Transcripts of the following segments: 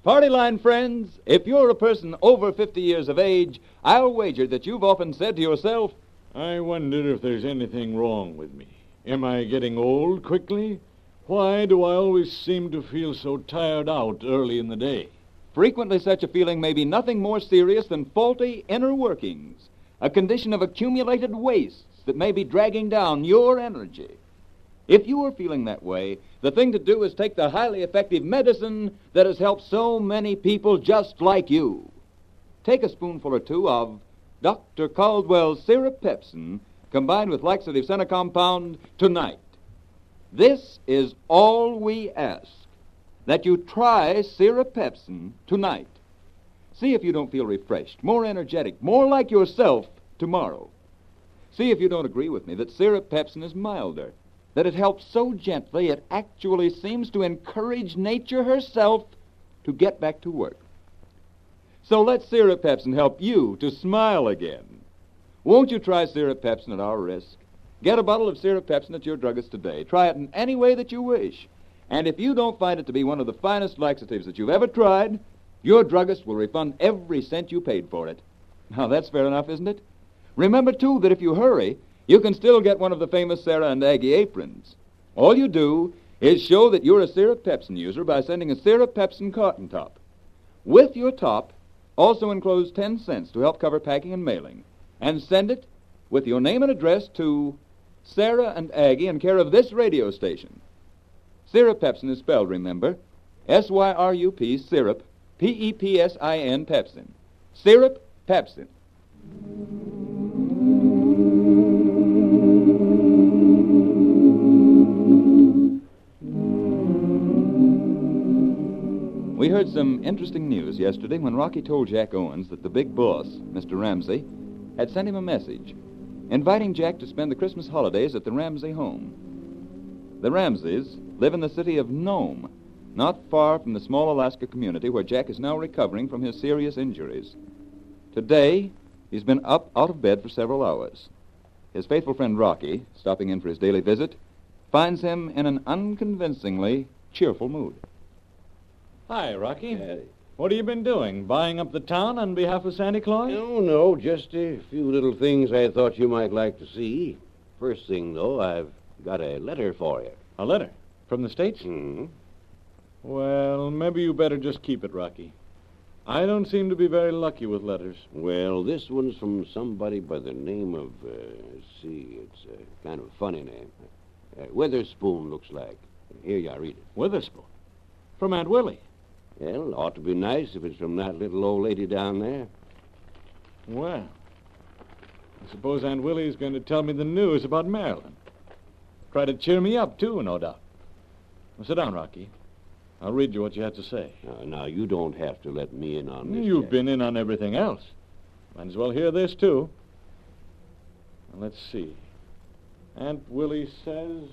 Party line friends, if you're a person over 50 years of age, I'll wager that you've often said to yourself, I wonder if there's anything wrong with me. Am I getting old quickly? Why do I always seem to feel so tired out early in the day? frequently such a feeling may be nothing more serious than faulty inner workings, a condition of accumulated wastes that may be dragging down your energy. If you are feeling that way, the thing to do is take the highly effective medicine that has helped so many people just like you. Take a spoonful or two of Dr. Caldwell's Syrup Pepsin combined with laxative center compound tonight. This is all we ask, that you try Syrup Pepsin tonight. See if you don't feel refreshed, more energetic, more like yourself tomorrow. See if you don't agree with me that Syrup Pepsin is milder, that it helps so gently it actually seems to encourage nature herself to get back to work. So let Syrup Pepsin help you to smile again. Won't you try Syrup Pepsin at our risk? Get a bottle of Syrup Pepsin at your druggist today. Try it in any way that you wish. And if you don't find it to be one of the finest laxatives that you've ever tried, your druggist will refund every cent you paid for it. Now, that's fair enough, isn't it? Remember, too, that if you hurry, you can still get one of the famous Sarah and Aggie aprons. All you do is show that you're a Syrup Pepsin user by sending a Syrup Pepsin cotton top. With your top, also enclose 10 cents to help cover packing and mailing. And send it with your name and address to Sarah and Aggie in care of this radio station. Syrup Pepsin is spelled, remember, S-Y-R-U-P, syrup, P-E-P-S-I-N, Pepsin. Syrup Pepsin. We heard some interesting news yesterday when Rocky told Jack Owens that the big boss, Mr. Ramsey, had sent him a message inviting Jack to spend the Christmas holidays at the Ramsey home. The Ramseys live in the city of Nome, not far from the small Alaska community where Jack is now recovering from his serious injuries. Today, he's been up out of bed for several hours. His faithful friend Rocky, stopping in for his daily visit, finds him in an unconvincingly cheerful mood. Hi, Rocky. What have you been doing? Buying up the town on behalf of Santa Claus? No, just a few little things I thought you might like to see. First thing, though, I've got a letter for you. A letter? From the States? Hmm. Well, maybe you better just keep it, Rocky. I don't seem to be very lucky with letters. Well, this one's from somebody by the name of, let's see, it's a kind of a funny name. Witherspoon, looks like. Here you are, read it. Witherspoon? From Aunt Willie? Well, ought to be nice if it's from that little old lady down there. Well, I suppose Aunt Willie's going to tell me the news about Marilyn. Try to cheer me up, too, no doubt. Well, sit down, Rocky. I'll read you what you have to say. Now, you don't have to let me in on this. You've been in on everything else. Might as well hear this, too. Now, let's see. Aunt Willie says...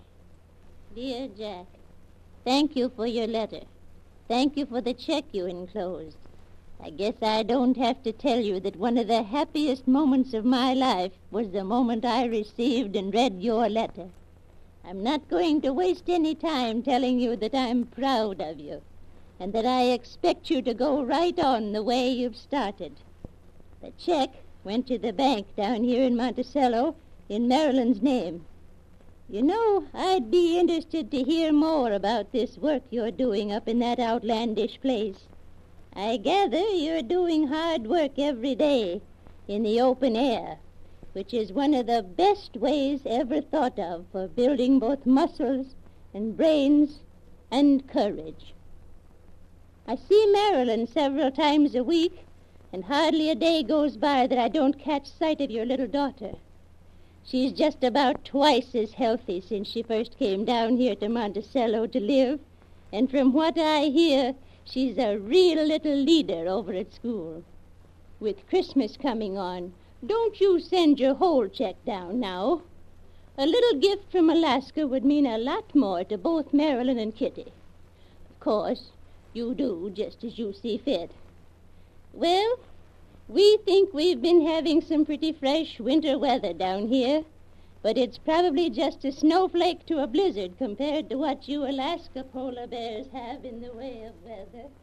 Dear Jack, thank you for your letter. Thank you for the check you enclosed. I guess I don't have to tell you that one of the happiest moments of my life was the moment I received and read your letter. I'm not going to waste any time telling you that I'm proud of you and that I expect you to go right on the way you've started. The check went to the bank down here in Monticello in Marilyn's name. You know, I'd be interested to hear more about this work you're doing up in that outlandish place. I gather you're doing hard work every day in the open air, which is one of the best ways ever thought of for building both muscles and brains and courage. I see Marilyn several times a week, and hardly a day goes by that I don't catch sight of your little daughter. She's just about twice as healthy since she first came down here to Monticello to live, and from what I hear, she's a real little leader over at school. With Christmas coming on, don't you send your whole check down now. A little gift from Alaska would mean a lot more to both Marilyn and Kitty. Of course, you do just as you see fit. Well, we think we've been having some pretty fresh winter weather down here, but it's probably just a snowflake to a blizzard compared to what you Alaska polar bears have in the way of weather.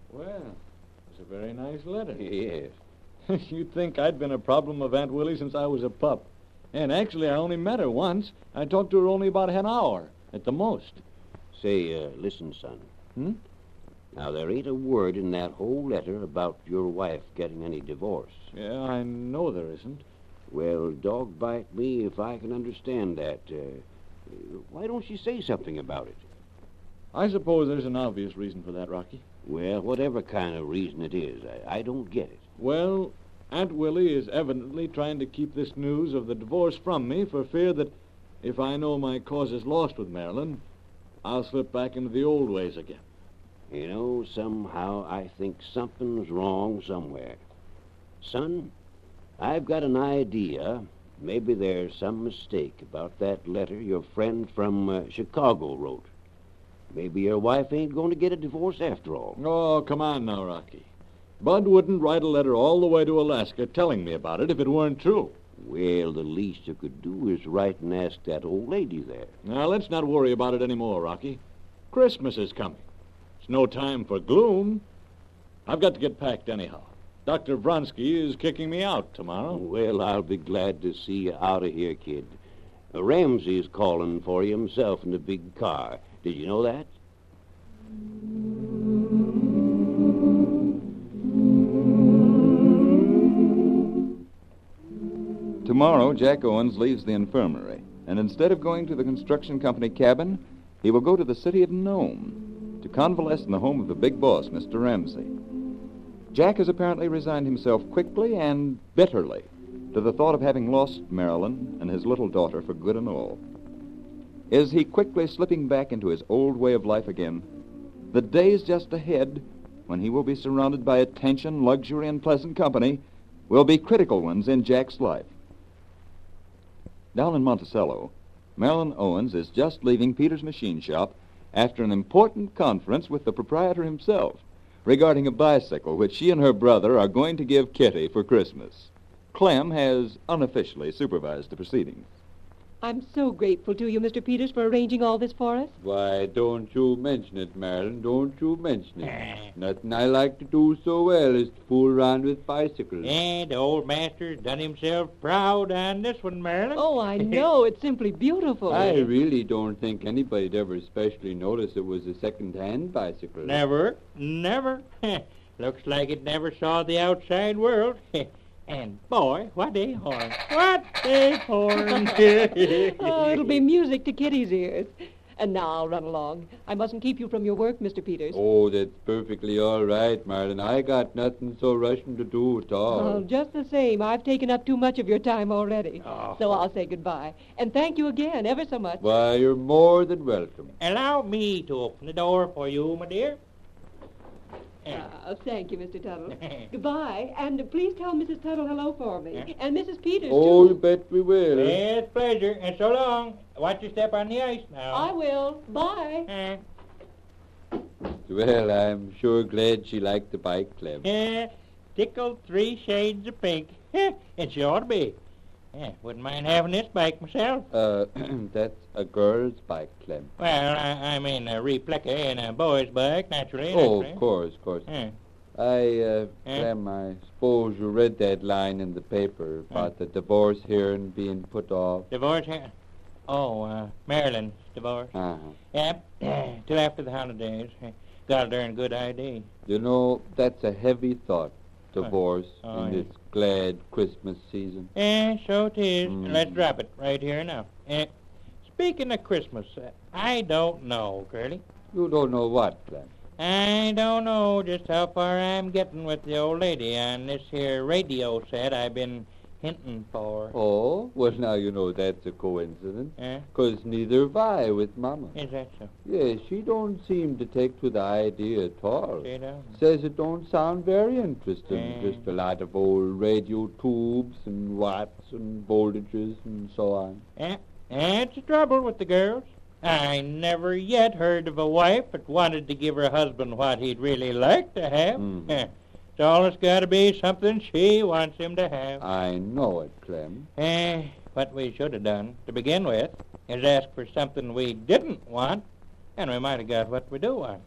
Well, it's a very nice letter. Yes. You'd think I'd been a problem of Aunt Willie since I was a pup. And actually, I only met her once. I talked to her only about an hour, at the most. Say, listen, son. Hmm? Now, there ain't a word in that whole letter about your wife getting any divorce. Yeah, I know there isn't. Well, dog bite me if I can understand that. Why don't you say something about it? I suppose there's an obvious reason for that, Rocky. Well, whatever kind of reason it is, I don't get it. Well, Aunt Willie is evidently trying to keep this news of the divorce from me for fear that if I know my cause is lost with Marilyn, I'll slip back into the old ways again. You know, somehow I think something's wrong somewhere. Son, I've got an idea. Maybe there's some mistake about that letter your friend from Chicago wrote. Maybe your wife ain't going to get a divorce after all. Oh, come on now, Rocky. Bud wouldn't write a letter all the way to Alaska telling me about it if it weren't true. Well, the least you could do is write and ask that old lady there. Now, let's not worry about it anymore, Rocky. Christmas is coming. It's no time for gloom. I've got to get packed anyhow. Dr. Vronsky is kicking me out tomorrow. Well, I'll be glad to see you out of here, kid. Ramsey's calling for you himself in the big car. Did you know that? Tomorrow, Jack Owens leaves the infirmary, and instead of going to the construction company cabin, he will go to the city of Nome to convalesce in the home of the big boss, Mr. Ramsey. Jack has apparently resigned himself quickly and bitterly to the thought of having lost Marilyn and his little daughter for good and all. Is he quickly slipping back into his old way of life again? The days just ahead, when he will be surrounded by attention, luxury, and pleasant company, will be critical ones in Jack's life. Down in Monticello, Marilyn Owens is just leaving Peter's machine shop after an important conference with the proprietor himself regarding a bicycle which she and her brother are going to give Kitty for Christmas. Clem has unofficially supervised the proceedings. I'm so grateful to you, Mr. Peters, for arranging all this for us. Why, don't you mention it, Marilyn. Don't you mention it. Nothing I like to do so well is to fool around with bicycles. And the old master's done himself proud on this one, Marilyn. Oh, I know. It's simply beautiful. I really don't think anybody'd ever especially notice it was a second-hand bicycle. Never. Looks like it never saw the outside world. And, boy, what a horn. What a horn. Oh, it'll be music to Kitty's ears. And now I'll run along. I mustn't keep you from your work, Mr. Peters. Oh, that's perfectly all right, Marilyn. I got nothing so rushing to do at all. Oh, just the same. I've taken up too much of your time already. Oh. So I'll say goodbye. And thank you again ever so much. Why, you're more than welcome. Allow me to open the door for you, my dear. Thank you, Mr. Tuttle. Goodbye. And please tell Mrs. Tuttle hello for me. And Mrs. Peters, Oh, you too. bet we will. It's pleasure. And so long. Watch your step on the ice now. I will. Bye. Well, I'm sure glad she liked the bike, Clem. Tickled 3 shades of pink. And she ought to be. Wouldn't mind having this bike myself. That's a girl's bike, Clem. Well, I mean a replica and a boy's bike, naturally. Oh, naturally. of course. Yeah. Clem, I suppose you read that line in the paper about the divorce hearing being put off. Divorce here? Oh, Marilyn's divorce. Uh-huh. Yep, till after the holidays. Got a darn good idea. You know, that's a heavy thought, divorce, Oh, in yeah. this glad Christmas season. So it is. Mm. Let's drop it right here now. Speaking of Christmas, I don't know, Curly. You don't know what, Clem. I don't know just how far I'm getting with the old lady on this here radio set I've been hinting for. Oh, well, now you know that's a coincidence. Eh? 'Cause neither have I with Mama. Is that so? Yeah, she don't seem to take to the idea at all. She don't? Says it don't sound very interesting. Mm. Just a lot of old radio tubes and watts and voltages and so on. That's the trouble with the girls. I never yet heard of a wife that wanted to give her husband what he'd really like to have. Mhm. It's always got to be something she wants him to have. I know it, Clem. What we should have done, to begin with, is ask for something we didn't want, and we might have got what we do want.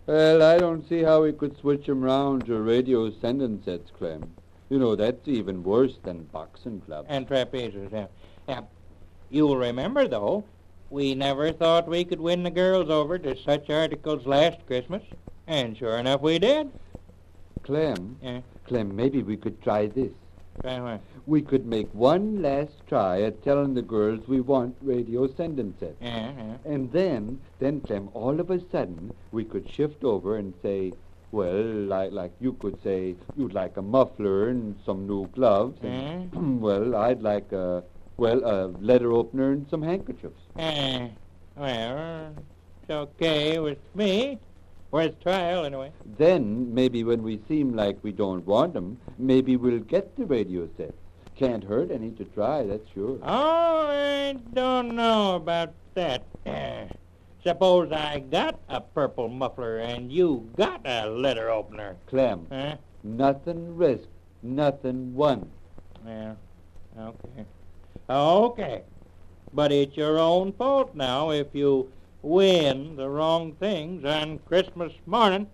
Well, I don't see how we could switch 'em round to radio sending sets, Clem. You know, that's even worse than boxing clubs. And trapezes, yeah. Yeah. You'll remember, though, we never thought we could win the girls over to such articles last Christmas. And sure enough, we did. Clem, Yeah. Clem, maybe we could try this. Try what? We could make one last try at telling the girls we want radio sending sets. Yeah, yeah. And then, Clem, all of a sudden, we could shift over and say, well, like you could say you'd like a muffler and some new gloves. And, well, I'd like a letter opener and some handkerchiefs. Well, it's okay with me. Worth trial, anyway. Then, maybe when we seem like we don't want 'em, maybe we'll get the radio sets. Can't hurt any to try, that's sure. Oh, I don't know about that. Suppose I got a purple muffler and you got a letter opener. Clem, Huh? nothing risked, nothing won. Yeah, okay. Okay. But it's your own fault now if you win the wrong things on Christmas morning.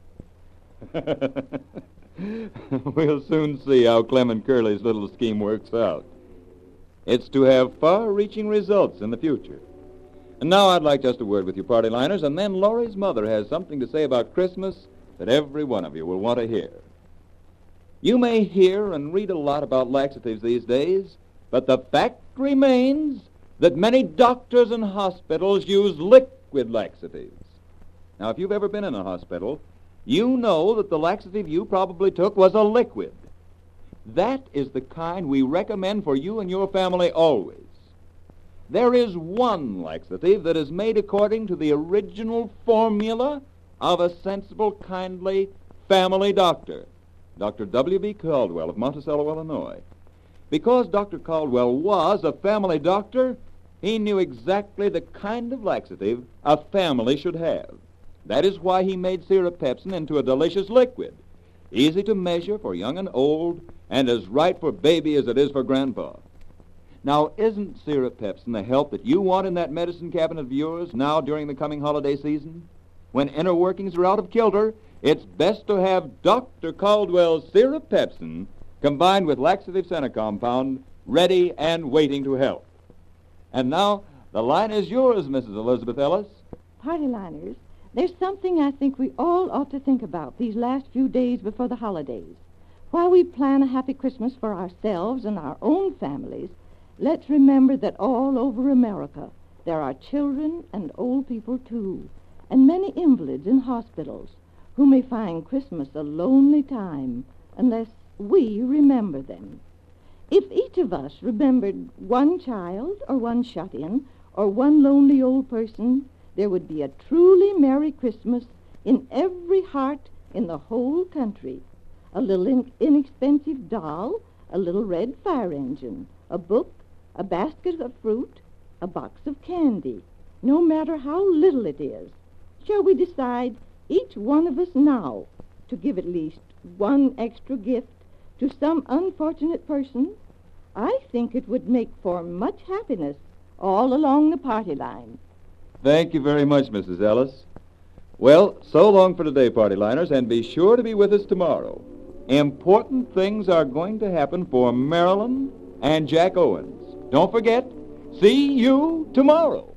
We'll soon see how Clem and Curly's little scheme works out. It's to have far-reaching results in the future. And now I'd like just a word with you, party liners, and then Laurie's mother has something to say about Christmas that every one of you will want to hear. You may hear and read a lot about laxatives these days, but the fact remains that many doctors and hospitals use liquid laxatives. Now, if you've ever been in a hospital, you know that the laxative you probably took was a liquid. That is the kind we recommend for you and your family always. There is one laxative that is made according to the original formula of a sensible, kindly family doctor, Dr. W.B. Caldwell of Monticello, Illinois. Because Dr. Caldwell was a family doctor, he knew exactly the kind of laxative a family should have. That is why he made Syrup Pepsin into a delicious liquid, easy to measure for young and old, and as right for baby as it is for grandpa. Now, isn't Syrup Pepsin the help that you want in that medicine cabinet of yours now during the coming holiday season? When inner workings are out of kilter, it's best to have Dr. Caldwell's Syrup Pepsin combined with laxative center compound ready and waiting to help. And now, the line is yours, Mrs. Elizabeth Ellis. Party liners, there's something I think we all ought to think about these last few days before the holidays. While we plan a happy Christmas for ourselves and our own families, let's remember that all over America there are children and old people, too, and many invalids in hospitals who may find Christmas a lonely time unless we remember them. If each of us remembered one child or one shut-in or one lonely old person, there would be a truly Merry Christmas in every heart in the whole country. A little inexpensive doll, a little red fire engine, a book, a basket of fruit, a box of candy, no matter how little it is. Shall we decide, each one of us now, to give at least one extra gift to some unfortunate person? I think it would make for much happiness all along the party line. Thank you very much, Mrs. Ellis. Well, so long for today, party liners, and be sure to be with us tomorrow. Important things are going to happen for Marilyn and Jack Owens. Don't forget, see you tomorrow.